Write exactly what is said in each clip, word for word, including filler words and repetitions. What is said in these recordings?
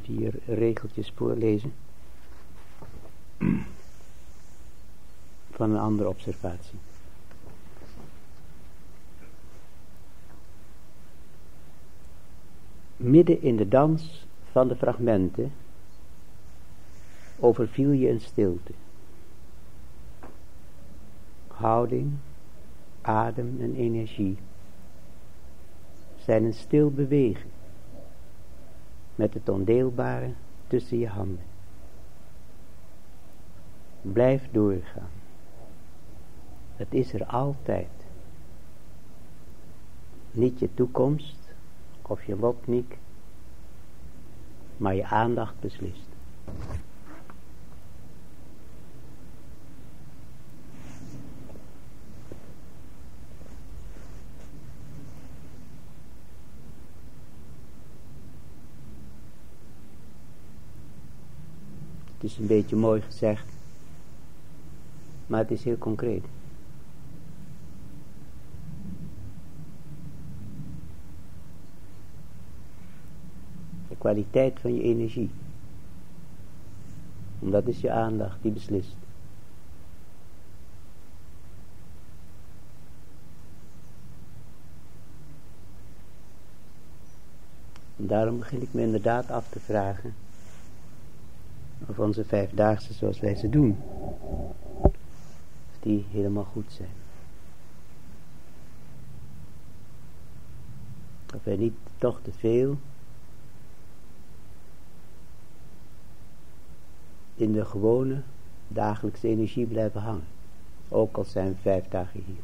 vier regeltjes voorlezen van een andere observatie. Midden in de dans van de fragmenten overviel je een stilte. Houding, adem en energie zijn een stil bewegen met het ondeelbare tussen je handen. Blijf doorgaan. Het is er altijd. Niet je toekomst of je lotniek, maar je aandacht beslist. Het is een beetje mooi gezegd, maar het is heel concreet. De kwaliteit van je energie. En dat is je aandacht die beslist. En daarom begin ik me inderdaad af te vragen of onze vijfdaagse zoals wij ze doen, of die helemaal goed zijn. Of wij niet toch te veel in de gewone dagelijkse energie blijven hangen. Ook al zijn we vijf dagen hier.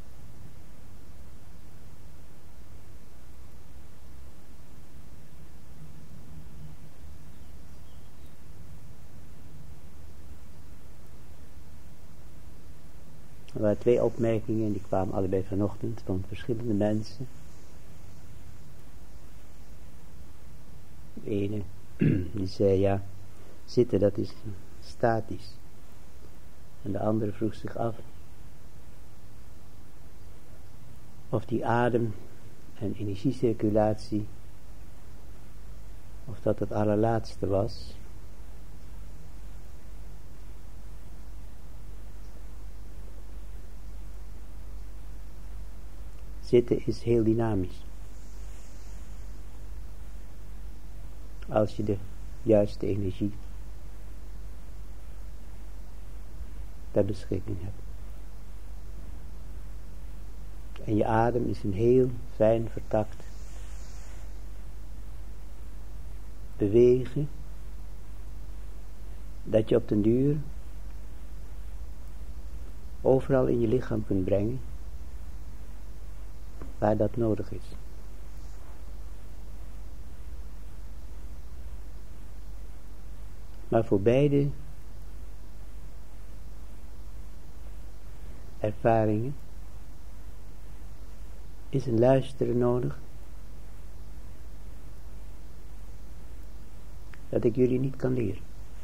Er waren twee opmerkingen en die kwamen allebei vanochtend van verschillende mensen. De ene die zei ja, zitten dat is statisch. En de andere vroeg zich af of die adem en energiecirculatie, of dat het allerlaatste was. Zitten is heel dynamisch. Als je de juiste energie ter beschikking hebt. En je adem is een heel fijn vertakt bewegen, dat je op den duur overal in je lichaam kunt brengen waar dat nodig is. Maar voor beide ervaringen is een luisteren nodig dat ik jullie niet kan leren.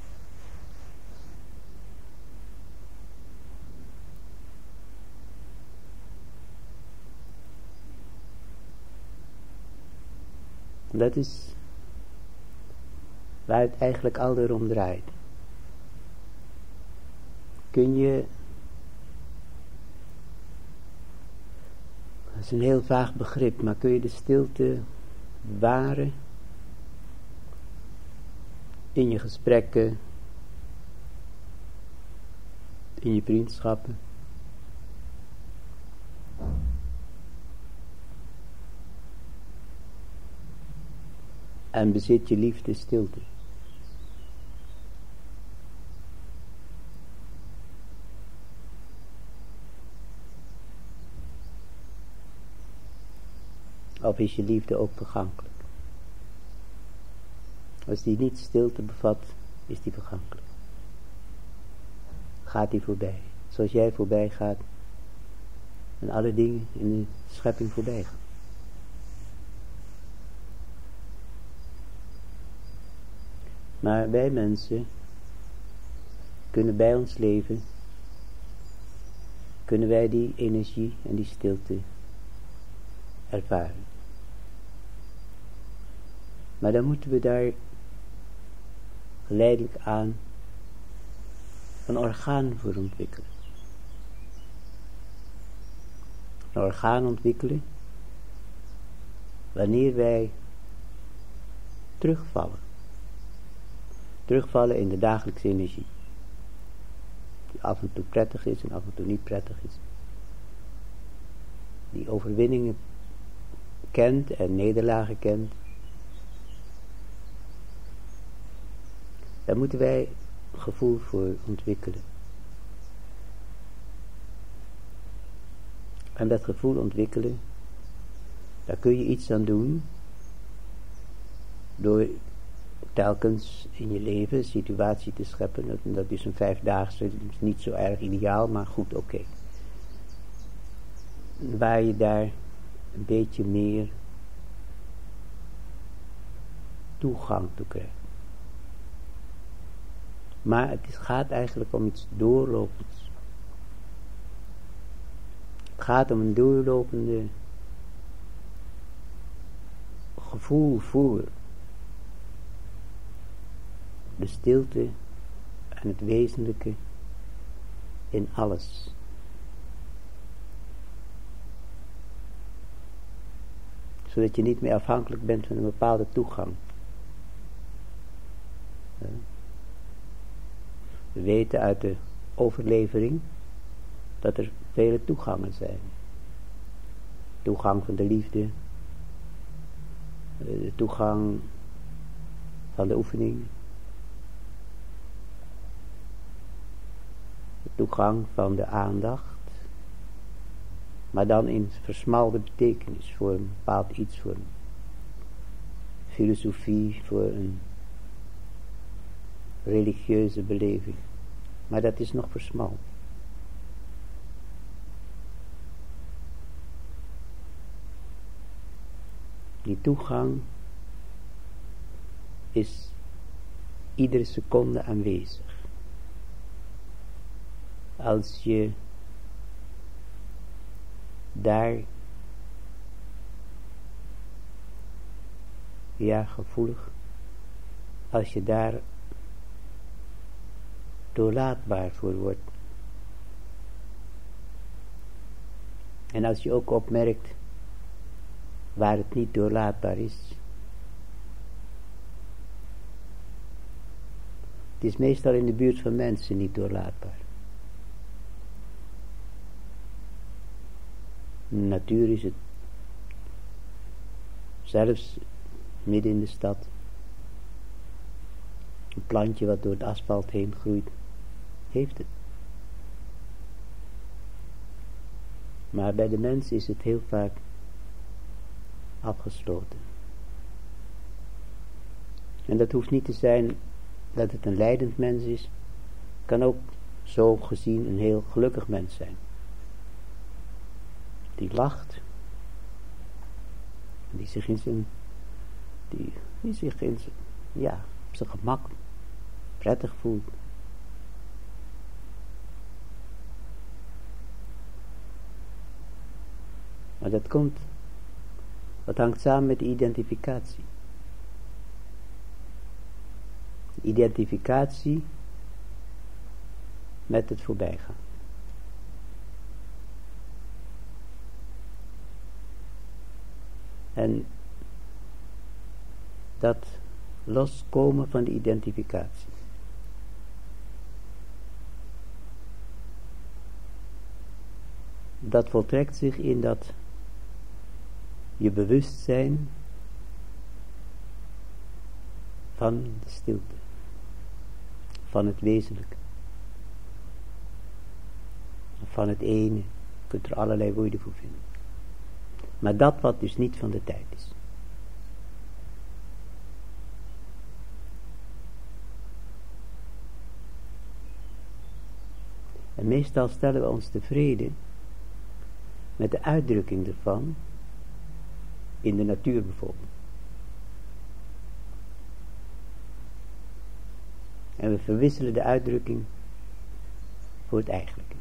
Dat is waar het eigenlijk al erom draait. Kun je, dat is een heel vaag begrip, maar kun je de stilte bewaren in je gesprekken, in je vriendschappen? En bezit je liefde stilte. Of is je liefde ook vergankelijk? Als die niet stilte bevat, is die vergankelijk. Gaat die voorbij. Zoals jij voorbij gaat en alle dingen in de schepping voorbij gaan. Maar wij mensen kunnen bij ons leven, kunnen wij die energie en die stilte ervaren. Maar dan moeten we daar geleidelijk aan een orgaan voor ontwikkelen. Een orgaan ontwikkelen wanneer wij terugvallen. Terugvallen in de dagelijkse energie. Die af en toe prettig is en af en toe niet prettig is. Die overwinningen kent en nederlagen kent. Daar moeten wij gevoel voor ontwikkelen. En dat gevoel ontwikkelen, daar kun je iets aan doen. Door telkens in je leven een situatie te scheppen. Dat, dat is een vijfdaagse, is niet zo erg ideaal, maar goed, oké. Okay. Waar je daar een beetje meer toegang toe krijgt. Maar het gaat eigenlijk om iets doorlopends. Het gaat om een doorlopende gevoel voor de stilte en het wezenlijke in alles. Zodat je niet meer afhankelijk bent van een bepaalde toegang. We weten uit de overlevering dat er vele toegangen zijn. Toegang van de liefde, de toegang van de oefening, de toegang van de aandacht, maar dan in versmalde betekenis voor een bepaald iets, voor een filosofie, voor een religieuze beleving. Maar dat is nog versmald. Die toegang is iedere seconde aanwezig. Als je daar ja, gevoelig, als je daar doorlaatbaar voor wordt. En als je ook opmerkt waar het niet doorlaatbaar is. Het is meestal in de buurt van mensen niet doorlaatbaar. In de natuur is het zelfs midden in de stad. Een plantje wat door het asfalt heen groeit, heeft het. Maar bij de mens is het heel vaak afgesloten. En dat hoeft niet te zijn dat het een lijdend mens is. Kan ook zo gezien een heel gelukkig mens zijn. Die lacht. Die zich in zijn, die, die zich in zijn, ja, op zijn gemak prettig voelt. Maar dat komt, dat hangt samen met de identificatie. De identificatie met het voorbijgaan. En dat loskomen van de identificatie. Dat voltrekt zich in dat je bewustzijn van de stilte, van het wezenlijke, van het ene. Je kunt er allerlei woorden voor vinden. Maar dat wat dus niet van de tijd is. En meestal stellen we ons tevreden met de uitdrukking ervan in de natuur bijvoorbeeld. En we verwisselen de uitdrukking voor het eigenlijke.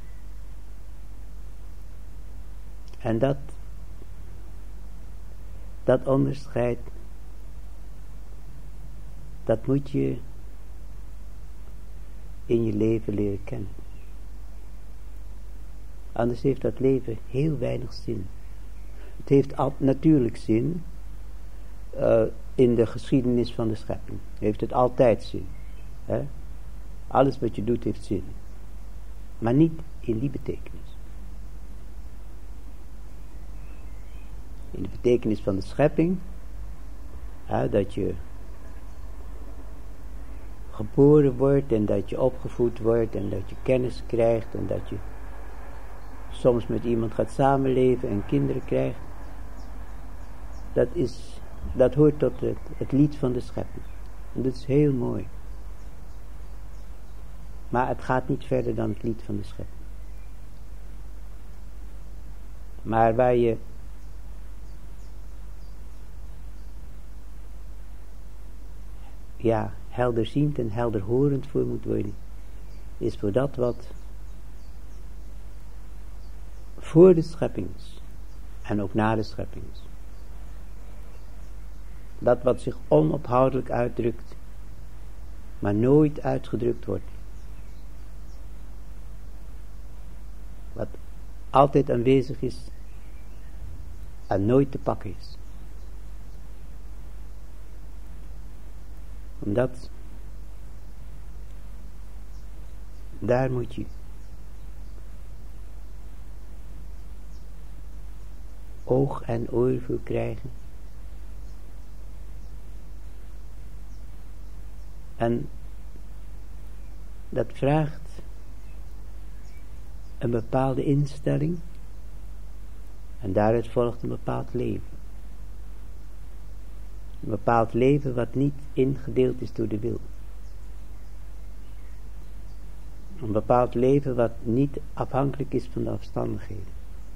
En dat dat onderscheid, dat moet je in je leven leren kennen. Anders heeft dat leven heel weinig zin. Het heeft al, natuurlijk zin uh, in de geschiedenis van de schepping. Heeft het altijd zin. Hè? Alles wat je doet heeft zin. Maar niet in die betekenis. In de betekenis van de schepping, hè, dat je geboren wordt en dat je opgevoed wordt en dat je kennis krijgt en dat je soms met iemand gaat samenleven en kinderen krijgt. Dat is, dat hoort tot het, het lied van de schepping. En dat is heel mooi. Maar het gaat niet verder dan het lied van de schepping. Maar waar je ja, helderziend en helderhorend voor moet worden, is voor dat wat voor de schepping is en ook na de schepping is. Dat wat zich onophoudelijk uitdrukt, maar nooit uitgedrukt wordt. Wat altijd aanwezig is en nooit te pakken is. Omdat daar moet je oog en oor voor krijgen. En dat vraagt een bepaalde instelling en daaruit volgt een bepaald leven. Een bepaald leven wat niet ingedeeld is door de wil. Een bepaald leven wat niet afhankelijk is van de omstandigheden.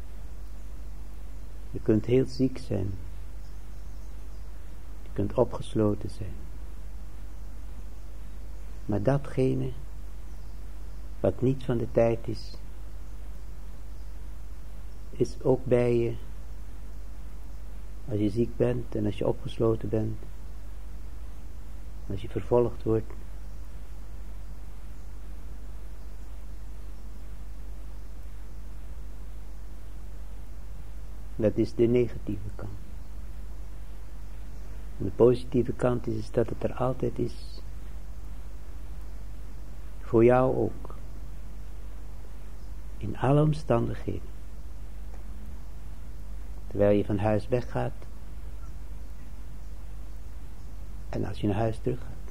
Je kunt heel ziek zijn. Je kunt opgesloten zijn. Maar datgene wat niet van de tijd is, is ook bij je als je ziek bent en als je opgesloten bent, als je vervolgd wordt. Dat is de negatieve kant. En de positieve kant is, is dat het er altijd is. Voor jou ook. In alle omstandigheden. Terwijl je van huis weggaat. En als je naar huis terug gaat.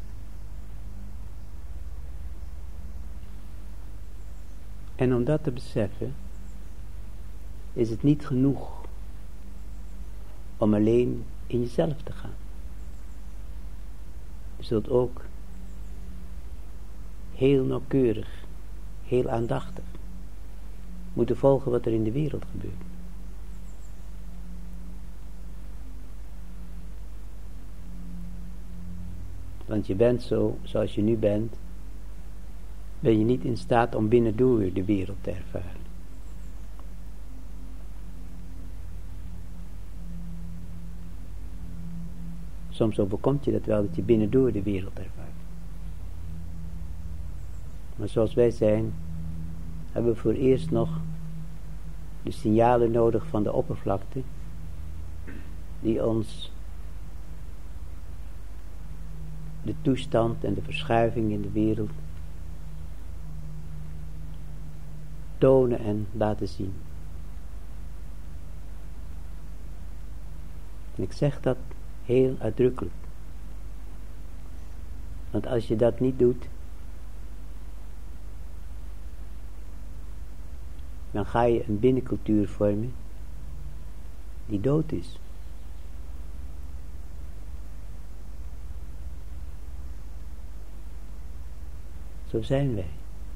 En om dat te beseffen, is het niet genoeg om alleen in jezelf te gaan. Je zult ook heel nauwkeurig, heel aandachtig moeten volgen wat er in de wereld gebeurt. Want je bent zo, zoals je nu bent, ben je niet in staat om binnendoor de wereld te ervaren. Soms overkomt je dat wel, dat je binnendoor de wereld ervaart. Maar zoals wij zijn, hebben we voor eerst nog de signalen nodig van de oppervlakte, die ons de toestand en de verschuiving in de wereld tonen en laten zien. En ik zeg dat heel uitdrukkelijk. Want als je dat niet doet, dan ga je een binnencultuur vormen die dood is. Zo zijn wij.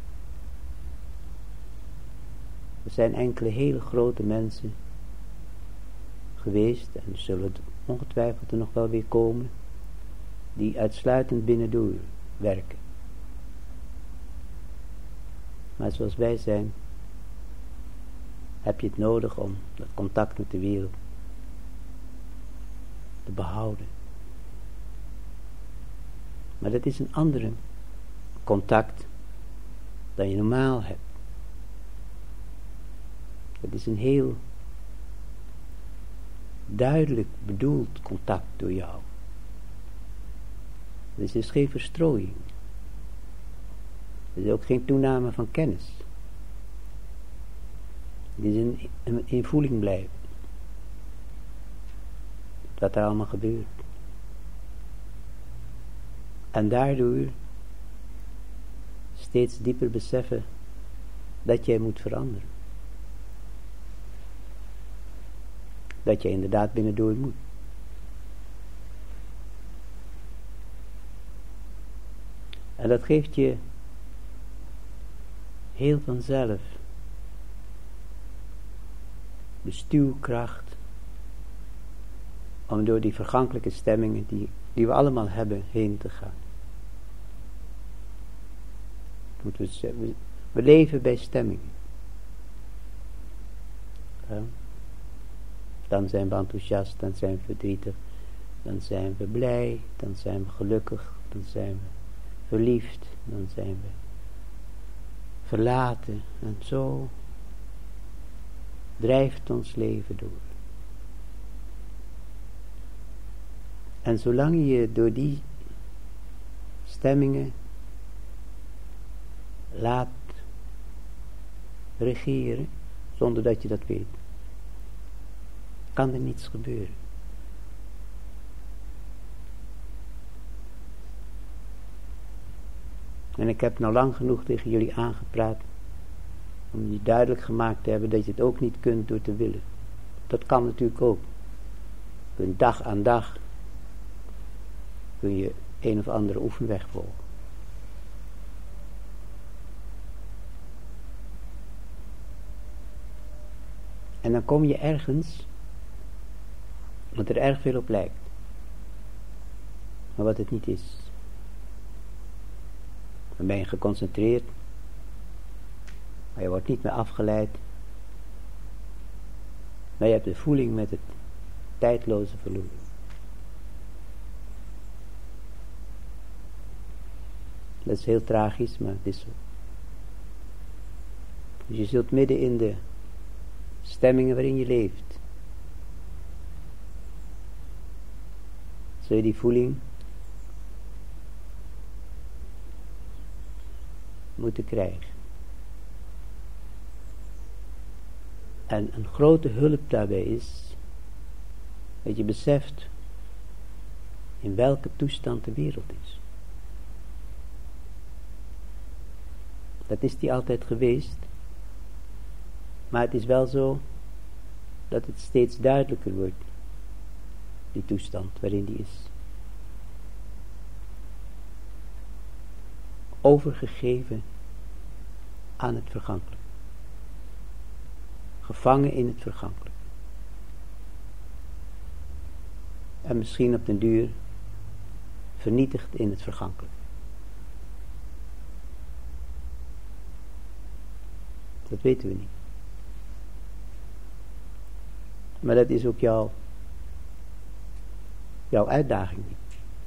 Er zijn enkele hele grote mensen geweest, en er zullen ongetwijfeld er nog wel weer komen, die uitsluitend binnendoor werken. Maar zoals wij zijn, heb je het nodig om dat contact met de wereld te behouden. Maar dat is een andere contact dan je normaal hebt. Het is een heel duidelijk bedoeld contact door jou. Het is dus geen verstrooiing. Het is ook geen toename van kennis. Het is in, in, in voeling blijven. Wat er allemaal gebeurt. En daardoor steeds dieper beseffen dat jij moet veranderen. Dat je inderdaad binnendoor moet. En dat geeft je heel vanzelf de stuwkracht om door die vergankelijke stemmingen die, die we allemaal hebben heen te gaan. We, we, we leven bij stemmingen. Ja. Dan zijn we enthousiast, dan zijn we verdrietig, dan zijn we blij, dan zijn we gelukkig, dan zijn we verliefd, dan zijn we verlaten. En zo drijft ons leven door. En zolang je door die stemmingen laat regeren, zonder dat je dat weet, kan er niets gebeuren. En ik heb nou lang genoeg tegen jullie aangepraat om jullie duidelijk gemaakt te hebben dat je het ook niet kunt door te willen. Dat kan natuurlijk ook. Je kunt dag aan dag kun je een of andere oefenweg volgen. En dan kom je ergens wat er erg veel op lijkt. Maar wat het niet is. Dan ben je geconcentreerd. Maar je wordt niet meer afgeleid. Maar je hebt de voeling met het tijdloze verloren. Dat is heel tragisch, maar het is zo. Dus je zult midden in de stemmingen waarin je leeft, zul je die voeling moeten krijgen. En een grote hulp daarbij is dat je beseft in welke toestand de wereld is. Dat is die altijd geweest, maar het is wel zo dat het steeds duidelijker wordt, die toestand waarin die is. Overgegeven aan het vergankelijk. Gevangen in het vergankelijk. En misschien op den duur vernietigd in het vergankelijk. Dat weten we niet. Maar dat is ook jouw, jouw uitdaging niet.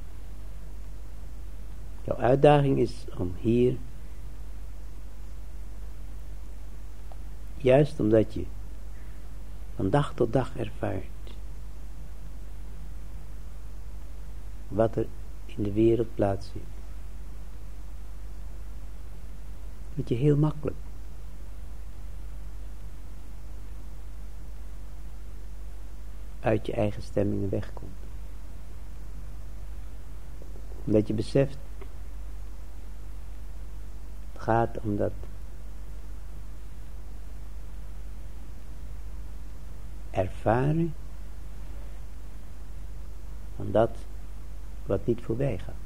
Jouw uitdaging is om hier, juist omdat je van dag tot dag ervaart wat er in de wereld plaatsvindt, dat je heel makkelijk uit je eigen stemmingen wegkomt. Omdat je beseft, het gaat om dat ervaren van dat wat niet voorbij gaat.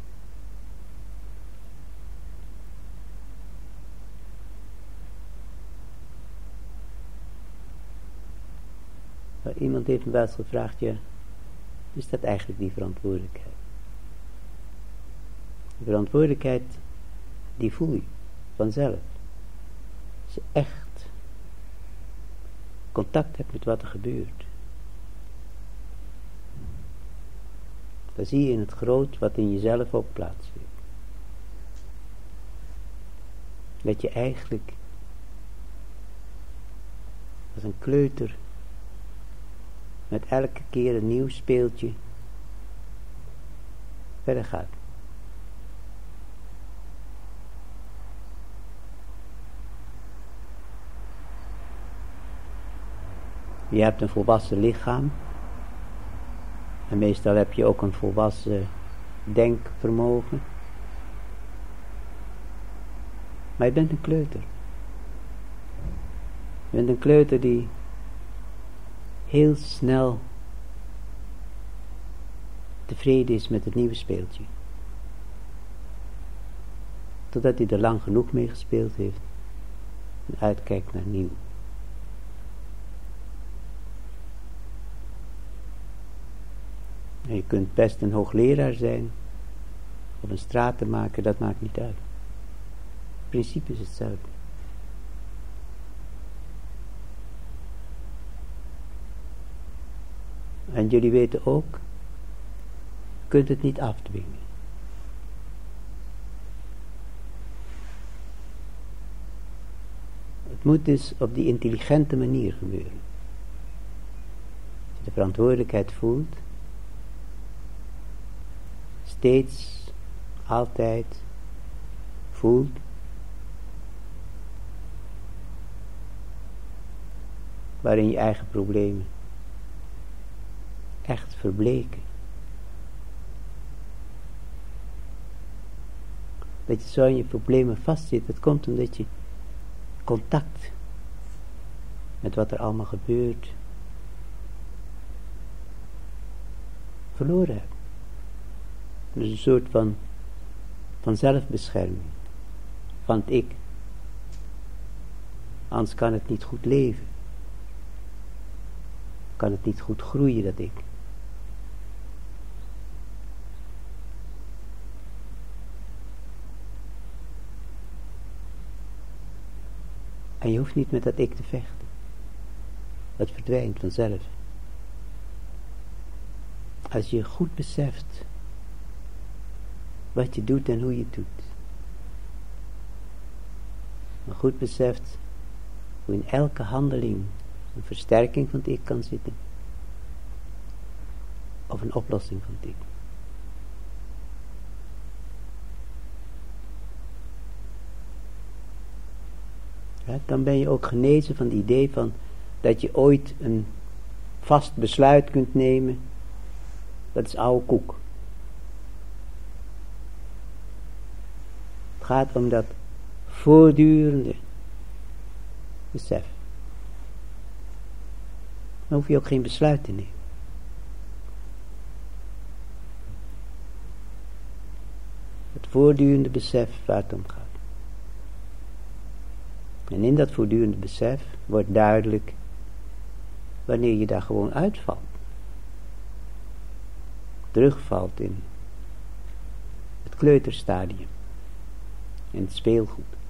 Maar iemand heeft me wel eens gevraagd, ja, is dat eigenlijk die verantwoordelijkheid? De verantwoordelijkheid, die voel je vanzelf. Als je echt contact hebt met wat er gebeurt. Dan zie je in het groot wat in jezelf ook plaats heeft. Dat je eigenlijk als een kleuter met elke keer een nieuw speeltje verder gaat. Je hebt een volwassen lichaam. En meestal heb je ook een volwassen denkvermogen. Maar je bent een kleuter. Je bent een kleuter die heel snel tevreden is met het nieuwe speeltje. Totdat hij er lang genoeg mee gespeeld heeft en uitkijkt naar nieuw. En je kunt best een hoogleraar zijn of een stratenmaker, dat maakt niet uit. Het principe is hetzelfde. En jullie weten ook, je kunt het niet afdwingen. Het moet dus op die intelligente manier gebeuren. Als je de verantwoordelijkheid voelt, steeds, altijd voelt, waarin je eigen problemen echt verbleken. Dat je zo in je problemen vastzit, dat komt omdat je contact met wat er allemaal gebeurt verloren hebt. Dus een soort van, van zelfbescherming, van het ik. Anders kan het niet goed leven. Kan het niet goed groeien, dat ik. En je hoeft niet met dat ik te vechten. Dat verdwijnt vanzelf. Als je goed beseft wat je doet en hoe je het doet. Maar goed beseft hoe in elke handeling een versterking van het ik kan zitten. Of een oplossing van het ik. Ja, dan ben je ook genezen van het idee van dat je ooit een vast besluit kunt nemen. Dat is oude koek. Het gaat om dat voortdurende besef. Dan hoef je ook geen besluit te nemen. Het voortdurende besef waar het om gaat. En in dat voortdurende besef wordt duidelijk wanneer je daar gewoon uitvalt. Terugvalt in het kleuterstadium. In het speelgoed.